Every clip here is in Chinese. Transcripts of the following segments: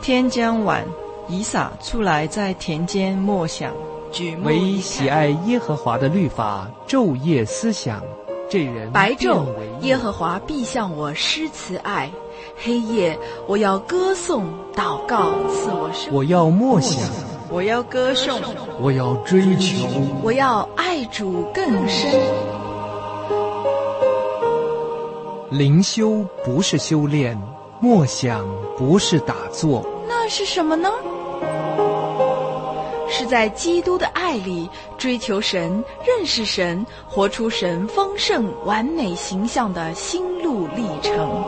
天将晚，以撒出来在田间默想， 唯喜爱耶和华的律法，昼夜思想，这人白昼耶和华必向我施慈爱，黑夜我要歌颂祷告赐我生。 我要默想， 我要歌颂， 我要追求， 我要爱主更深。 灵修不是修炼，默想不是打坐， 那是什么呢？是在基督的爱里追求神、认识神、活出神丰盛完美形象的心路历程。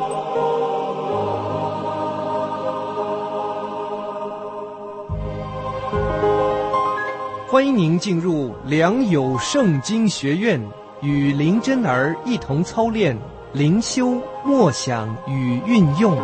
欢迎您进入良友圣经学院，与林真儿一同操练灵修、默想与运用。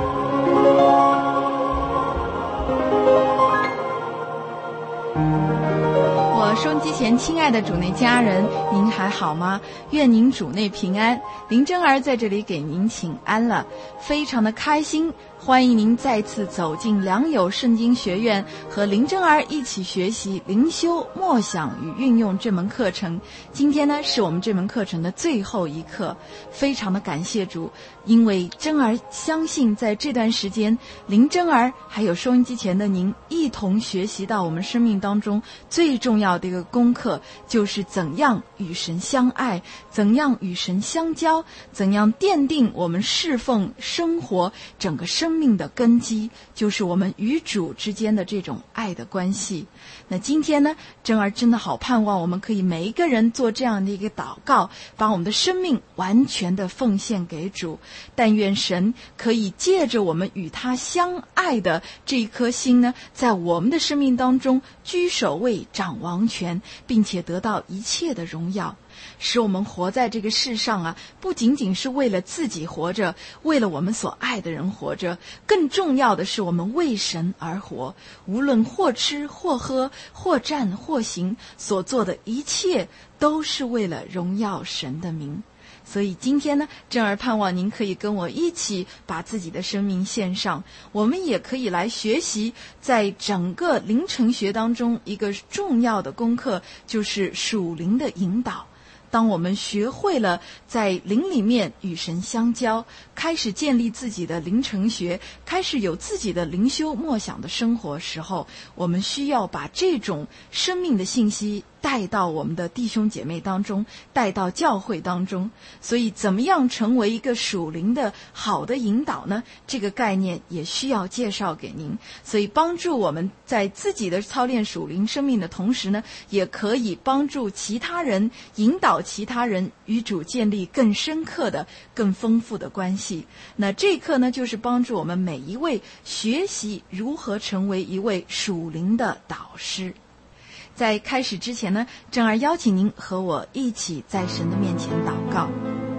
收音机前亲爱的主内家人，您还好吗？愿您主内平安。林真儿在这里给您请安了，非常的开心，欢迎您再次走进良友圣经学院，和林真儿一起学习灵修、默想与运用这门课程。今天呢，是我们这门课程的最后一课，非常的感谢主，因为真儿相信在这段时间，林真儿还有收音机前的您一同学习到我们生命当中最重要的一个功课，就是怎样与神相爱，怎样与神相交，怎样奠定我们侍奉生活整个生命的根基，就是我们与主之间的这种爱的关系。那今天呢，真儿真的好盼望我们可以每一个人做这样的一个祷告，把我们的生命完全的奉献给主。但愿神可以借着我们与他相爱的这一颗心呢，在我们的生命当中居首位，掌王权，并且得到一切的荣耀，使我们活在这个世上啊，不仅仅是为了自己活着，为了我们所爱的人活着，更重要的是我们为神而活。无论或吃或喝或站或行，所做的一切都是为了荣耀神的名。所以今天呢，真儿盼望您可以跟我一起把自己的生命献上。我们也可以来学习，在整个灵程学当中一个重要的功课，就是属灵的引导。当我们学会了在灵里面与神相交，开始建立自己的灵程学，开始有自己的灵修默想的生活时候，我们需要把这种生命的信息带到我们的弟兄姐妹当中，带到教会当中。所以怎么样成为一个属灵的好的引导呢？这个概念也需要介绍给您。所以帮助我们在自己的操练属灵生命的同时呢，也可以帮助其他人，引导其他人与主建立更深刻的、更丰富的关系。那这一课呢，就是帮助我们每一位学习如何成为一位属灵的导师。在开始之前呢，真儿邀请您和我一起在神的面前祷告。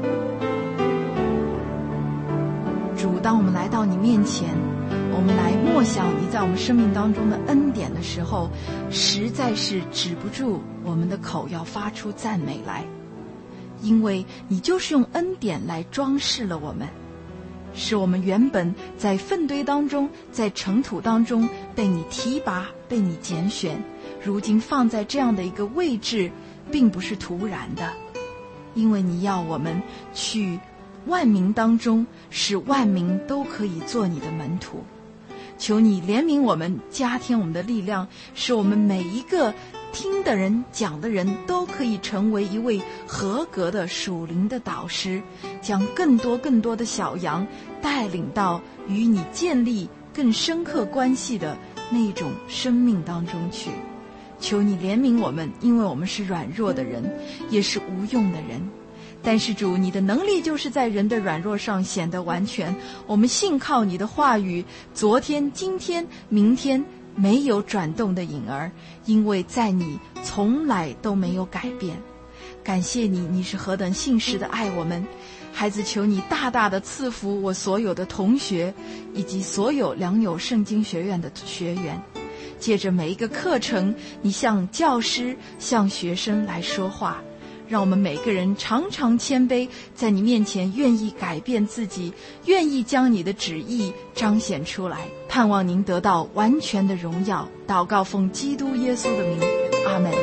主，当我们来到你面前，我们来默想你在我们生命当中的恩典的时候，实在是止不住我们的口要发出赞美来，因为你就是用恩典来装饰了我们，使我们原本在粪堆当中，在尘土当中被你提拔，被你拣选，如今放在这样的一个位置，并不是突然的，因为你要我们去万民当中，使万民都可以做你的门徒。求你怜悯我们，加添我们的力量，使我们每一个听的人、讲的人都可以成为一位合格的属灵的导师，将更多的小羊带领到与你建立更深刻关系的那种生命当中去。求你怜悯我们，因为我们是软弱的人，也是无用的人。但是主，你的能力就是在人的软弱上显得完全。我们信靠你的话语，昨天、今天、明天没有转动的影儿，因为在你从来都没有改变。感谢你，你是何等信实的爱我们。孩子，求你大大的赐福我所有的同学，以及所有良友圣经学院的学员。借着每一个课程，你向教师、向学生来说话， 让我们每个人常常谦卑，在你面前愿意改变自己，愿意将你的旨意彰显出来，盼望您得到完全的荣耀。祷告奉基督耶稣的名，阿们。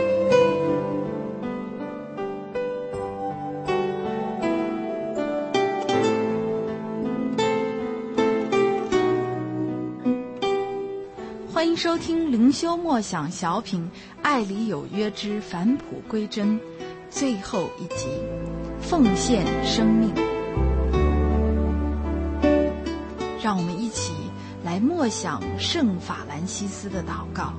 欢迎收听灵修默想小品《爱里有约之返璞归真》最后一集，奉献生命。让我们一起来默想圣法兰西斯的祷告：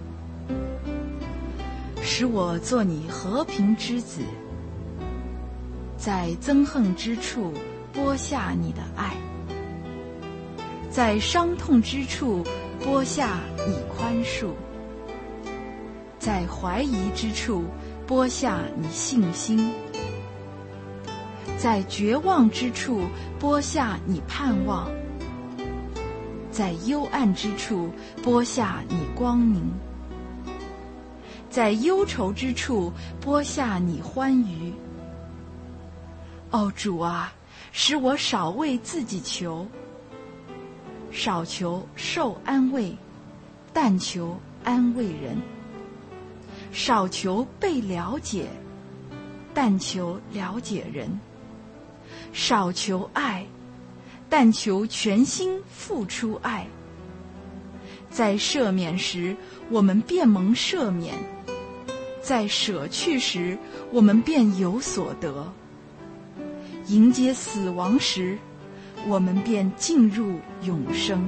使我做你和平之子，在憎恨之处播下你的爱，在伤痛之处播下你宽恕，在怀疑之处播下你信心，在绝望之处播下你盼望，在幽暗之处播下你光明，在忧愁之处播下你欢愉。哦，主啊，使我少为自己求，少求受安慰，但求安慰人；少求被了解，但求了解人；少求爱，但求全心付出爱。在赦免时，我们便蒙赦免；在舍去时，我们便有所得；迎接死亡时，我们便进入永生。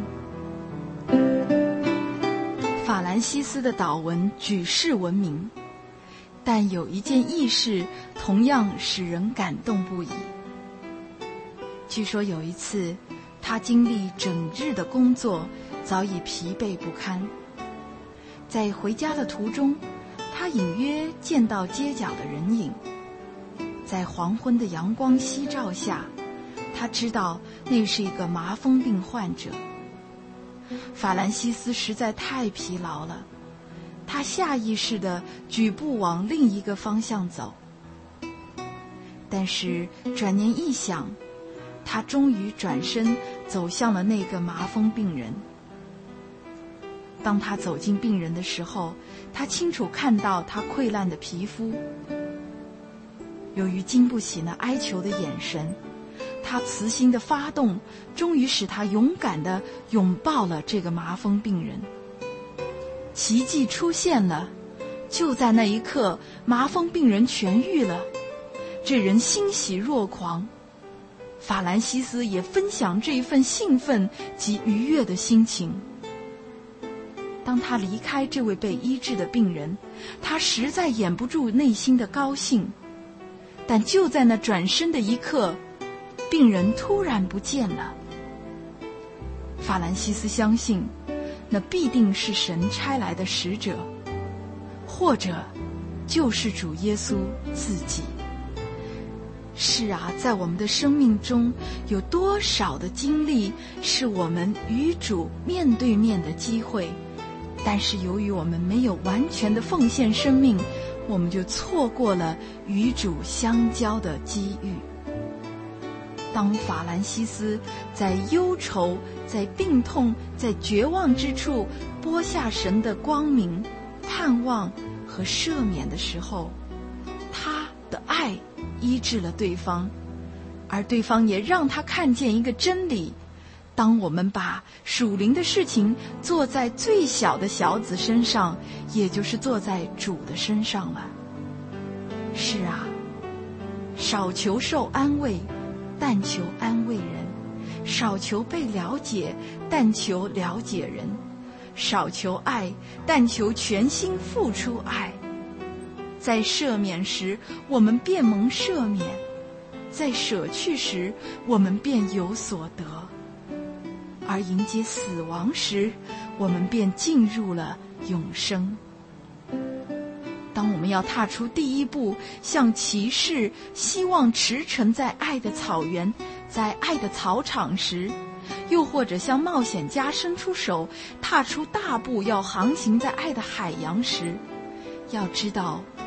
法兰西斯的祷文举世闻名，但有一件轶事同样使人感动不已。据说有一次，他经历整日的工作，早已疲惫不堪。在回家的途中，他隐约见到街角的人影。在黄昏的阳光夕照下，他知道那是一个麻风病患者。法兰西斯实在太疲劳了，他下意识地举步往另一个方向走。但是转念一想，他终于转身走向了那个麻风病人。当他走进病人的时候，他清楚看到他溃烂的皮肤。由于经不起那哀求的眼神，他慈心的发动，终于使他勇敢地拥抱了这个麻风病人。奇迹出现了，就在那一刻，麻风病人痊愈了，这人欣喜若狂。法兰西斯也分享这一份兴奋及愉悦的心情。当他离开这位被医治的病人，他实在掩不住内心的高兴。但就在那转身的一刻，病人突然不见了。法兰西斯相信，那必定是神差来的使者，或者就是主耶稣自己。是啊，在我们的生命中，有多少的经历是我们与主面对面的机会，但是由于我们没有完全的奉献生命，我们就错过了与主相交的机遇。当法兰西斯在忧愁、在病痛、在绝望之处播下神的光明、盼望和赦免的时候，他的爱医治了对方，而对方也让他看见一个真理：当我们把属灵的事情做在最小的小子身上，也就是做在主的身上了。是啊，少求受安慰，但求安慰人；少求被了解，但求了解人；少求爱，但求全心付出爱。在赦免时，我们便蒙赦免；在舍去时，我们便有所得；而迎接死亡时，我们便进入了永生。当我们要踏出第一步，像骑士希望驰骋在爱的草原，在爱的草场时，又或者像冒险家伸出手，踏出大步要航行在爱的海洋时，要知道，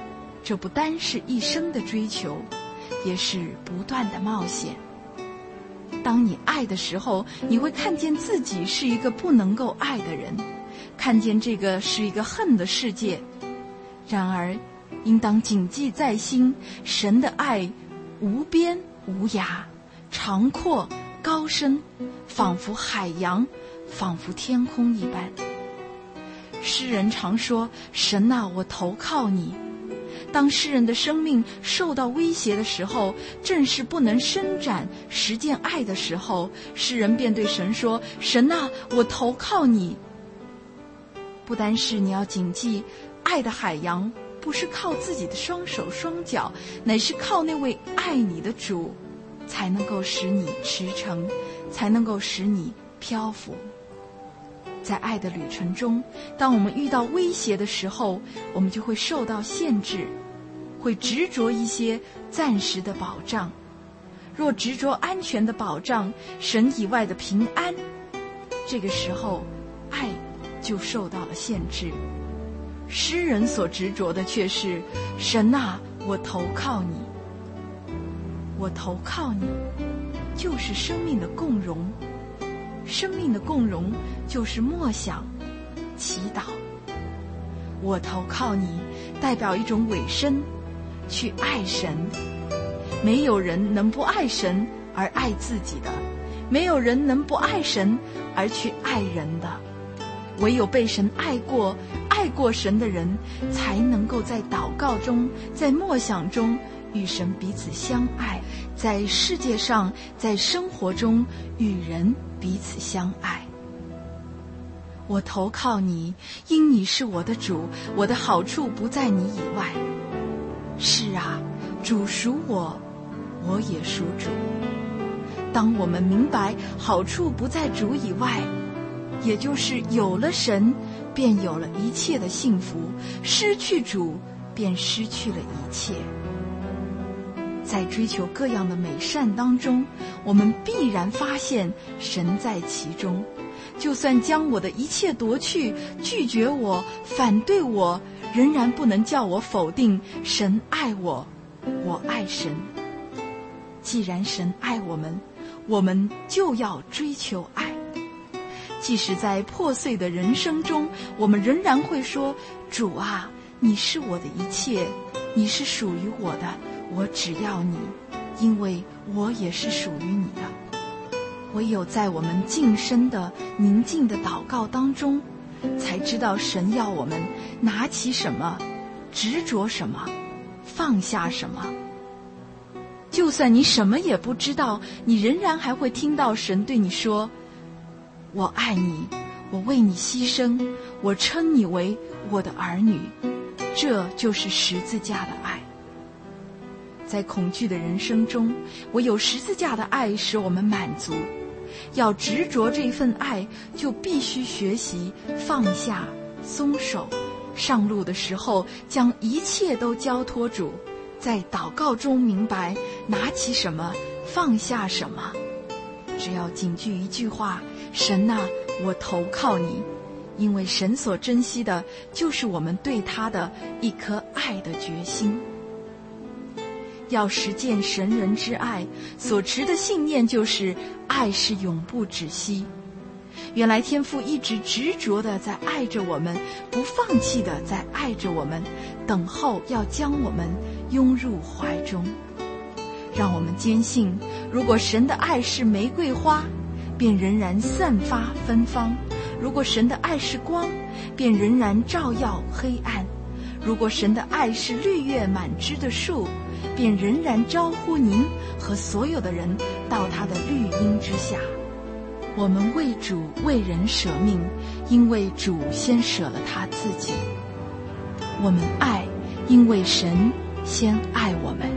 这不单是一生的追求，也是不断的冒险。当你爱的时候，你会看见自己是一个不能够爱的人，看见这个是一个恨的世界。然而应当谨记在心，神的爱无边无涯，长阔高深，仿佛海洋，仿佛天空一般。诗人常说，神啊，我投靠你。当诗人的生命受到威胁的时候，正是不能伸展实践爱的时候，诗人便对神说，神啊，我投靠你。不单是你要谨记，爱的海洋不是靠自己的双手双脚，乃是靠那位爱你的主，才能够使你驰骋，才能够使你漂浮。在爱的旅程中，当我们遇到威胁的时候，我们就会受到限制，会执着一些暂时的保障。若执着安全的保障，神以外的平安，这个时候爱就受到了限制。诗人所执着的却是，神啊，我投靠你。我投靠你，就是生命的共融。生命的共融就是默想、祈祷。我投靠你，代表一种委身，去爱神。没有人能不爱神而爱自己的，没有人能不爱神而去爱人的。唯有被神爱过神的人，才能够在祷告中，在默想中与神彼此相爱，在世界上，在生活中与人彼此相爱。我投靠你，因你是我的主，我的好处不在你以外。是啊，主属我，我也属主。当我们明白好处不在主以外，也就是有了神，便有了一切的幸福；失去主，便失去了一切。在追求各样的美善当中，我们必然发现神在其中。就算将我的一切夺去，拒绝我，反对我，仍然不能叫我否定神爱我，我爱神。既然神爱我们，我们就要追求爱。即使在破碎的人生中，我们仍然会说，主啊，你是我的一切，你是属于我的，我只要你，因为我也是属于你的。唯有在我们近身的宁静的祷告当中，才知道神要我们拿起什么，执着什么，放下什么。就算你什么也不知道，你仍然还会听到神对你说，我爱你，我为你牺牲，我称你为我的儿女。这就是十字架的爱。在恐惧的人生中，唯有十字架的爱使我们满足。要执着这份爱，就必须学习放下、松手。上路的时候，将一切都交托主，在祷告中明白拿起什么，放下什么。只要谨记一句话，神啊，我投靠你。因为神所珍惜的，就是我们对他的一颗爱的决心。要实践神人之爱，所持的信念就是爱是永不止息。原来天父一直执着地在爱着我们，不放弃地在爱着我们，等候要将我们拥入怀中。让我们坚信，如果神的爱是玫瑰花，便仍然散发芬芳；如果神的爱是光，便仍然照耀黑暗；如果神的爱是绿叶满枝的树，便仍然招呼您和所有的人到他的绿荫之下。我们为主为人舍命，因为主先舍了他自己。我们爱，因为神先爱我们。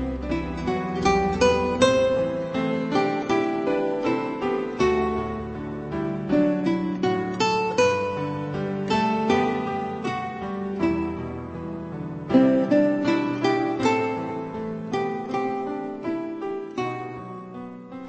在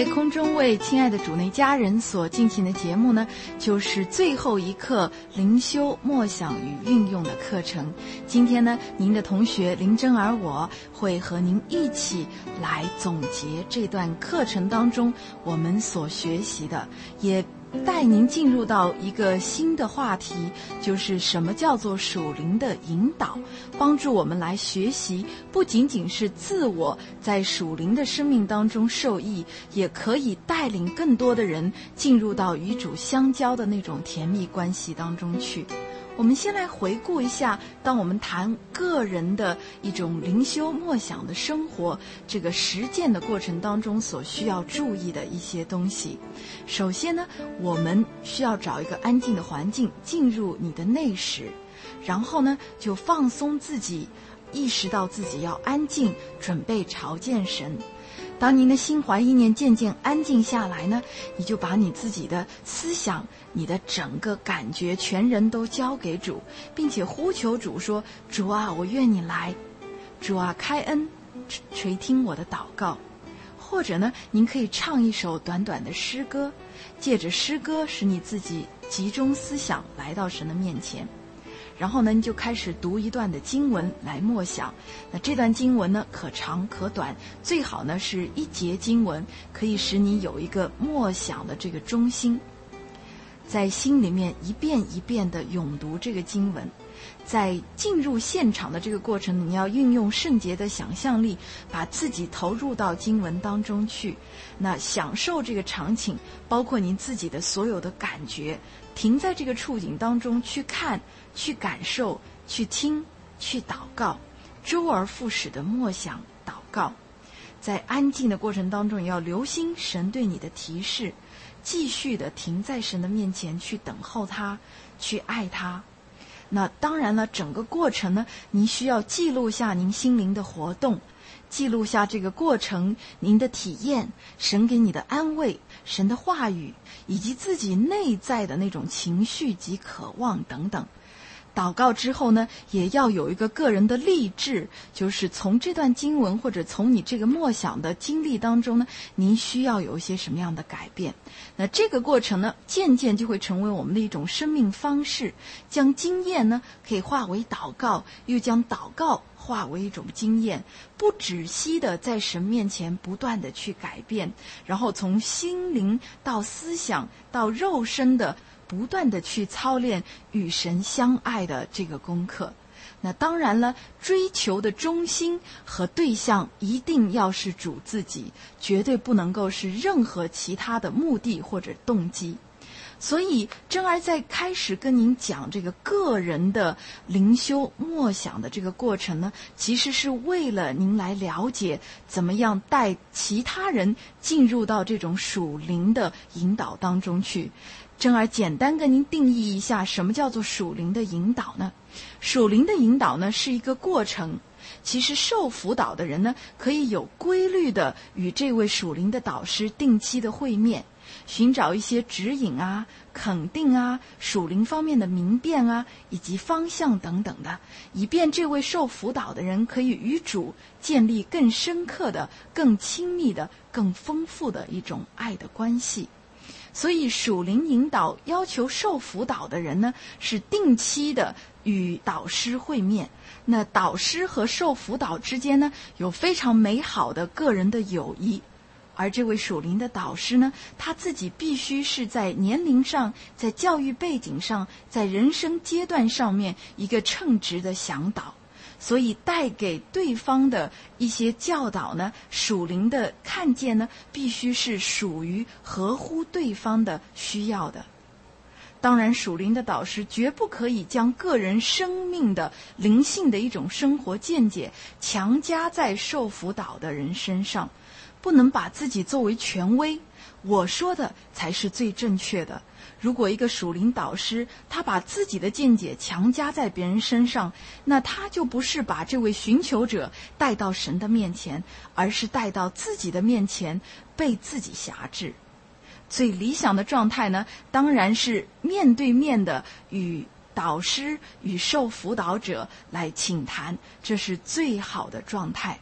在空中为亲爱的主内家人所进行的节目呢，就是最后一课灵修默想与运用的课程。今天呢，您的同学林珍儿我会和您一起来总结这段课程当中我们所学习的，也带您进入到一个新的话题，就是什么叫做属灵的引导，帮助我们来学习，不仅仅是自我在属灵的生命当中受益，也可以带领更多的人进入到与主相交的那种甜蜜关系当中去。我们先来回顾一下，当我们谈个人的一种灵修默想的生活这个实践的过程当中所需要注意的一些东西。首先呢，我们需要找一个安静的环境，进入你的内室，然后呢就放松自己，意识到自己要安静，准备朝见神。当您的心怀意念渐渐安静下来呢，你就把你自己的思想，你的整个感觉全人都交给主，并且呼求主说，主啊，我愿你来，主啊，开恩垂听我的祷告。或者呢，您可以唱一首短短的诗歌，借着诗歌使你自己集中思想来到神的面前。然后呢，你就开始读一段的经文来默想。那这段经文呢，可长可短，最好呢是一节经文，可以使你有一个默想的这个中心，在心里面一遍一遍的咏读这个经文。在进入现场的这个过程，你要运用圣洁的想象力，把自己投入到经文当中去，那享受这个场景，包括您自己的所有的感觉，停在这个处境当中去看，去感受，去听，去祷告，周而复始的默想祷告。在安静的过程当中，也要留心神对你的提示，继续的停在神的面前去等候他，去爱他。那当然了，整个过程呢，您需要记录下您心灵的活动，记录下这个过程您的体验，神给你的安慰，神的话语，以及自己内在的那种情绪及渴望等等。祷告之后呢，也要有一个个人的立志，就是从这段经文或者从你这个默想的经历当中呢，您需要有一些什么样的改变。那这个过程呢，渐渐就会成为我们的一种生命方式，将经验呢可以化为祷告，又将祷告化为一种经验，不止息的在神面前不断的去改变，然后从心灵到思想到肉身的不断的去操练与神相爱的这个功课。那当然了，追求的中心和对象一定要是主自己，绝对不能够是任何其他的目的或者动机。所以珍儿在开始跟您讲这个个人的灵修默想的这个过程呢，其实是为了您来了解怎么样带其他人进入到这种属灵的引导当中去。珍儿简单跟您定义一下，什么叫做属灵的引导呢？属灵的引导呢，是一个过程。其实受辅导的人呢，可以有规律的与这位属灵的导师定期的会面，寻找一些指引啊、肯定啊、属灵方面的明辨啊，以及方向等等的，以便这位受辅导的人可以与主建立更深刻的、更亲密的、更丰富的一种爱的关系。所以属灵引导要求受辅导的人呢，是定期的与导师会面。那导师和受辅导之间呢，有非常美好的个人的友谊。而这位属灵的导师呢，他自己必须是在年龄上、在教育背景上、在人生阶段上面一个称职的向导。所以带给对方的一些教导呢，属灵的看见呢，必须是属于合乎对方的需要的。当然，属灵的导师绝不可以将个人生命的灵性的一种生活见解强加在受辅导的人身上，不能把自己作为权威，我说的才是最正确的。如果一个属灵导师他把自己的见解强加在别人身上，那他就不是把这位寻求者带到神的面前，而是带到自己的面前，被自己辖制。最理想的状态呢，当然是面对面的与导师与受辅导者来倾谈，这是最好的状态。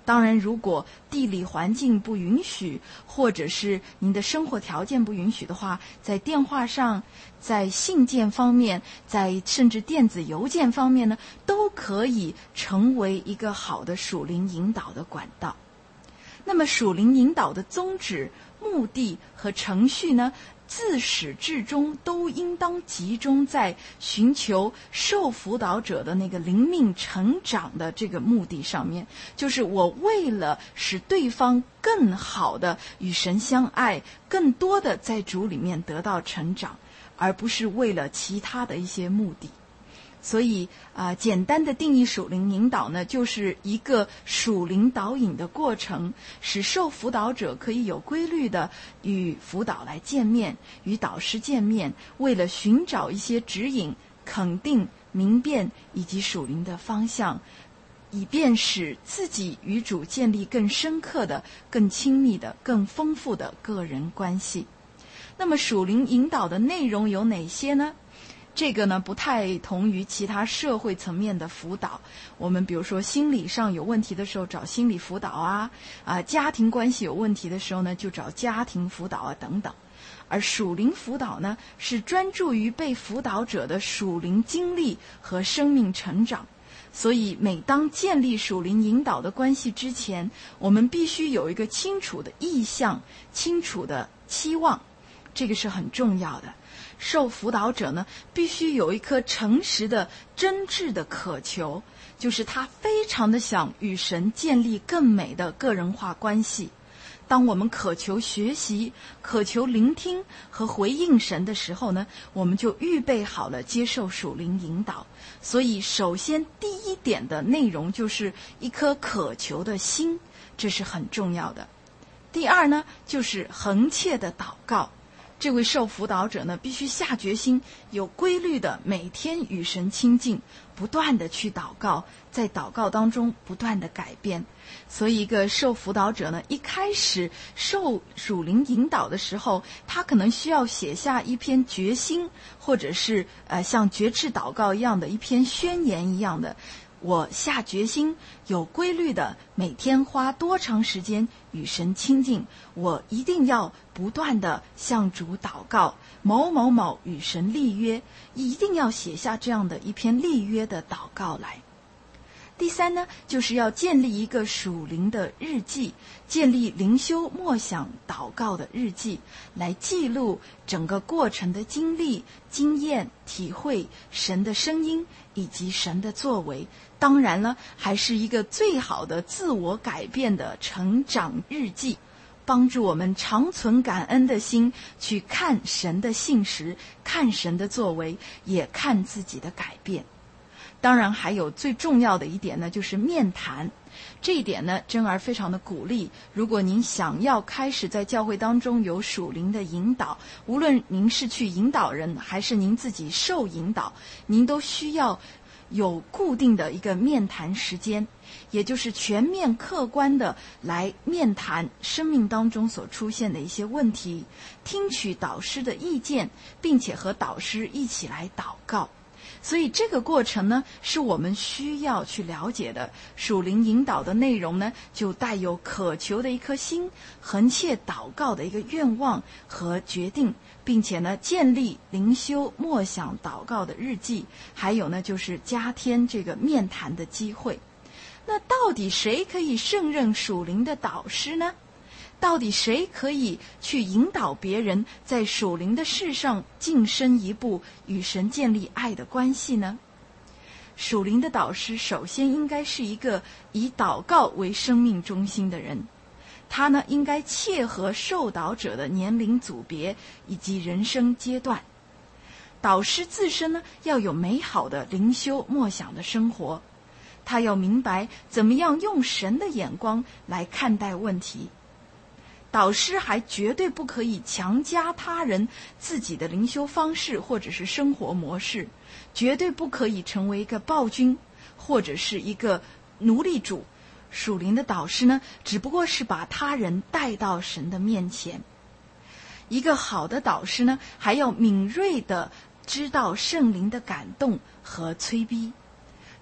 当然，如果地理环境不允许，或者是您的生活条件不允许的话，在电话上、在信件方面、在甚至电子邮件方面呢，都可以成为一个好的属灵引导的管道。那么属灵引导的宗旨、目的和程序呢，自始至终都应当集中在寻求受辅导者的那个灵命成长的这个目的上面，就是我为了使对方更好的与神相爱，更多的在主里面得到成长，而不是为了其他的一些目的。所以简单的定义属灵引导呢，就是一个属灵导引的过程，使受辅导者可以有规律的与辅导来见面，与导师见面，为了寻找一些指引、肯定、明辨以及属灵的方向，以便使自己与主建立更深刻的、更亲密的、更丰富的个人关系。那么属灵引导的内容有哪些呢？这个呢不太同于其他社会层面的辅导。我们比如说心理上有问题的时候找心理辅导家庭关系有问题的时候呢就找家庭辅导等等。而属灵辅导呢是专注于被辅导者的属灵经历和生命成长。所以每当建立属灵引导的关系之前，我们必须有一个清楚的意向、清楚的期望，这个是很重要的。受辅导者呢必须有一颗诚实的真挚的渴求，就是他非常的想与神建立更美的个人化关系。当我们渴求学习、渴求聆听和回应神的时候呢，我们就预备好了接受属灵引导。所以首先第一点的内容就是一颗渴求的心，这是很重要的。第二呢就是恒切的祷告。这位受辅导者呢必须下决心，有规律的每天与神亲近，不断的去祷告，在祷告当中不断的改变。所以一个受辅导者呢一开始受属灵引导的时候，他可能需要写下一篇决心，或者是像决志祷告一样的一篇宣言一样的，我下决心有规律的每天花多长时间与神亲近，我一定要不断的向主祷告，某某某与神立约，一定要写下这样的一篇立约的祷告来。第三呢，就是要建立一个属灵的日记，建立灵修默想祷告的日记，来记录整个过程的经历、经验、体会神的声音以及神的作为。当然了，还是一个最好的自我改变的成长日记，帮助我们常存感恩的心，去看神的信实，看神的作为，也看自己的改变。当然还有最重要的一点呢，就是面谈。这一点呢，真儿非常的鼓励，如果您想要开始在教会当中有属灵的引导，无论您是去引导人还是您自己受引导，您都需要有固定的一个面谈时间，也就是全面客观的来面谈生命当中所出现的一些问题，听取导师的意见，并且和导师一起来祷告。所以这个过程呢，是我们需要去了解的。属灵引导的内容呢，就带有渴求的一颗心，恒切祷告的一个愿望和决定，并且呢，建立灵修默想祷告的日记，还有呢，就是加添这个面谈的机会。那到底谁可以胜任属灵的导师呢？到底谁可以去引导别人在属灵的事上晋升一步，与神建立爱的关系呢？属灵的导师首先应该是一个以祷告为生命中心的人，他呢应该切合受导者的年龄组别以及人生阶段。导师自身呢要有美好的灵修默想的生活，他要明白怎么样用神的眼光来看待问题。导师还绝对不可以强加他人自己的灵修方式或者是生活模式，绝对不可以成为一个暴君或者是一个奴隶主。属灵的导师呢，只不过是把他人带到神的面前。一个好的导师呢，还要敏锐地知道圣灵的感动和催逼。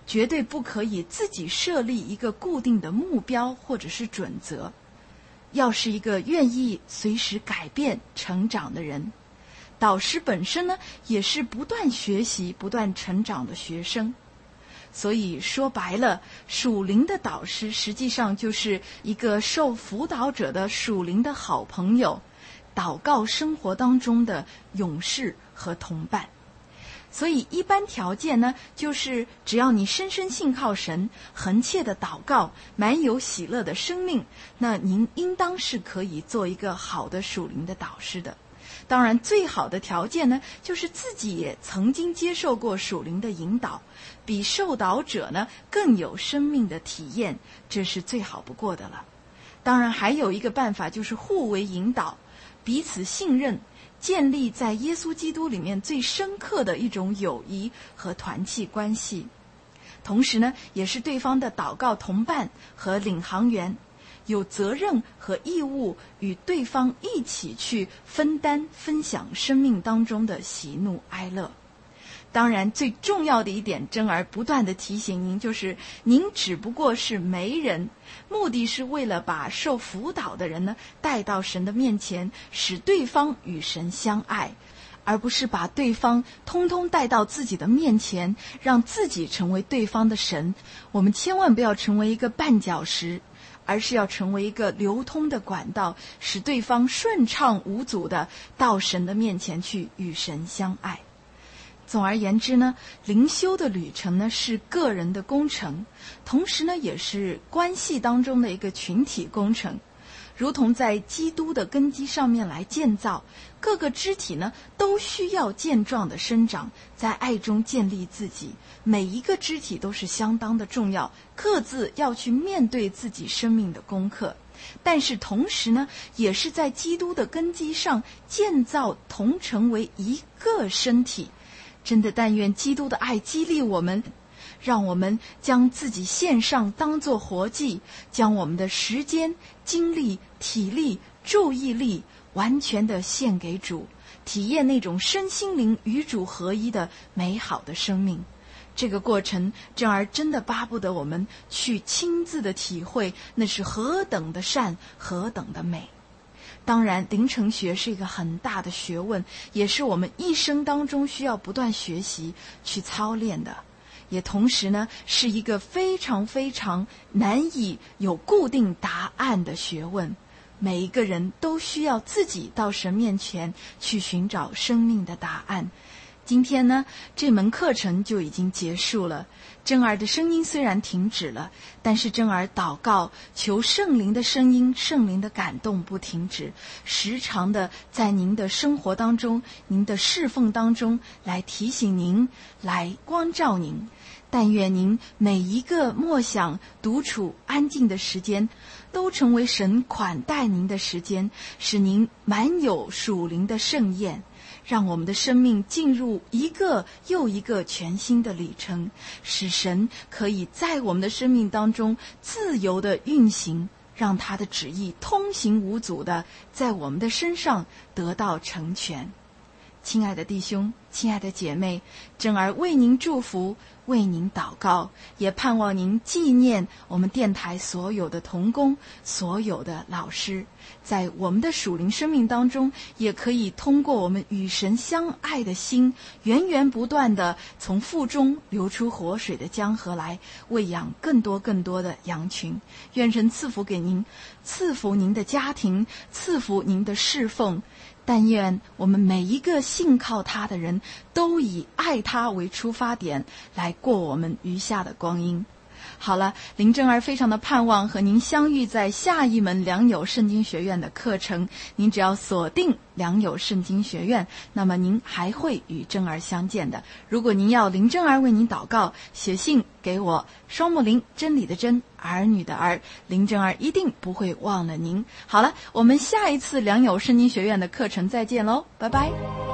绝对不可以自己设立一个固定的目标或者是准则，要是一个愿意随时改变成长的人。导师本身呢，也是不断学习不断成长的学生。所以说白了，属灵的导师实际上就是一个受辅导者的属灵的好朋友，祷告生活当中的勇士和同伴。所以一般条件呢，就是只要你深深信靠神，恒切的祷告，满有喜乐的生命，那您应当是可以做一个好的属灵的导师的。当然最好的条件呢，就是自己也曾经接受过属灵的引导，比受导者呢更有生命的体验，这是最好不过的了。当然还有一个办法，就是互为引导，彼此信任，建立在耶稣基督里面最深刻的一种友谊和团契关系。同时呢，也是对方的祷告同伴和领航员，有责任和义务与对方一起去分担分享生命当中的喜怒哀乐。当然最重要的一点，珍儿不断地提醒您，就是您只不过是媒人，目的是为了把受辅导的人呢带到神的面前，使对方与神相爱，而不是把对方通通带到自己的面前，让自己成为对方的神。我们千万不要成为一个绊脚石，而是要成为一个流通的管道，使对方顺畅无阻地到神的面前去与神相爱。总而言之呢，灵修的旅程呢是个人的工程，同时呢也是关系当中的一个群体工程。如同在基督的根基上面来建造，各个肢体呢都需要健壮的生长，在爱中建立自己。每一个肢体都是相当的重要，各自要去面对自己生命的功课。但是同时呢，也是在基督的根基上建造，同成为一个身体。真的但愿基督的爱激励我们，让我们将自己献上当作活祭，将我们的时间、精力、体力、注意力完全的献给主，体验那种身心灵与主合一的美好的生命。这个过程，珍儿真的巴不得我们去亲自的体会，那是何等的善，何等的美。当然灵程学是一个很大的学问，也是我们一生当中需要不断学习去操练的，也同时呢是一个非常非常难以有固定答案的学问。每一个人都需要自己到神面前去寻找生命的答案。今天呢，这门课程就已经结束了。珍儿的声音虽然停止了，但是珍儿祷告，求圣灵的声音、圣灵的感动不停止，时常的在您的生活当中、您的侍奉当中来提醒您，来光照您。但愿您每一个默想、独处、安静的时间，都成为神款待您的时间，使您满有属灵的盛宴，让我们的生命进入一个又一个全新的里程，使神可以在我们的生命当中自由的运行，让他的旨意通行无阻的在我们的身上得到成全。亲爱的弟兄，亲爱的姐妹，珍儿为您祝福，为您祷告，也盼望您纪念我们电台所有的同工，所有的老师，在我们的属灵生命当中，也可以通过我们与神相爱的心，源源不断的从腹中流出活水的江河来，喂养更多更多的羊群。愿神赐福给您，赐福您的家庭，赐福您的侍奉。但愿我们每一个信靠他的人都以爱他为出发点，来过我们余下的光阴。好了，林珍儿非常的盼望和您相遇在下一门良友圣经学院的课程。您只要锁定良友圣经学院，那么您还会与珍儿相见的。如果您要林珍儿为您祷告，写信给我，双木林，真理的真，儿女的儿，林珍儿一定不会忘了您。好了，我们下一次良友圣经学院的课程再见喽，拜拜。